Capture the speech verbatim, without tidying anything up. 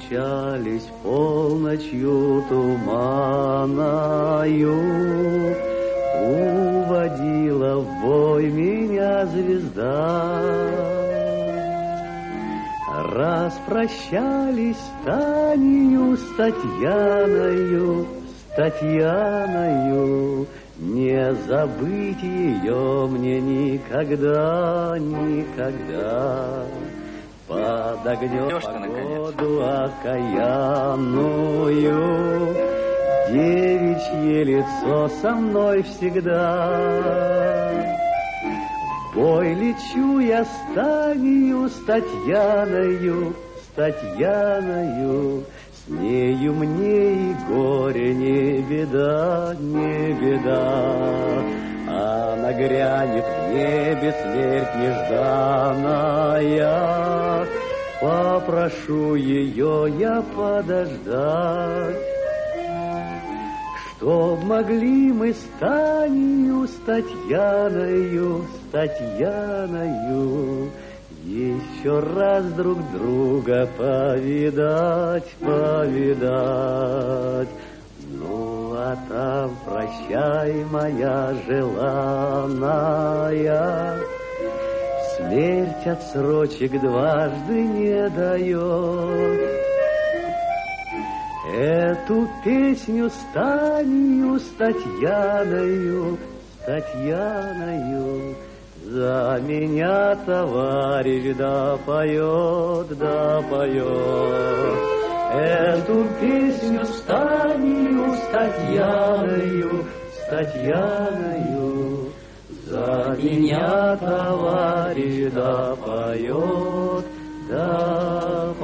Мчались полночью туманою, уводила в бой меня звезда. Распрощались с Танею, с Татьяною, с Татьяною. Не забыть ее мне никогда, никогда. Под огнем погоду окаянную, девичье лицо со мной всегда. В бой лечу я с Танею, с Татьяною, с Татьяною. С нею мне и горе не беда, не беда. Она грянет в небе смерть нежданная. Попрошу ее я подождать, чтоб могли мы с Танею, с Татьяною, с Татьяною еще раз друг друга повидать, повидать. Ну, а там прощай, моя желанная, смерть отсрочек дважды не дает. Эту песню с Танею, с Татьяною, с Татьяною за меня товарищ да поет, да поет. Эту песню с Танею, с Татьяною, с Татьяною за меня товарищ да поет, да поет.